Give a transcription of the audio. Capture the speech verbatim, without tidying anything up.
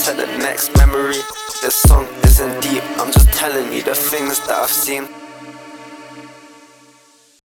to the next memory. This song isn't deep, I'm just telling you the things that I've seen.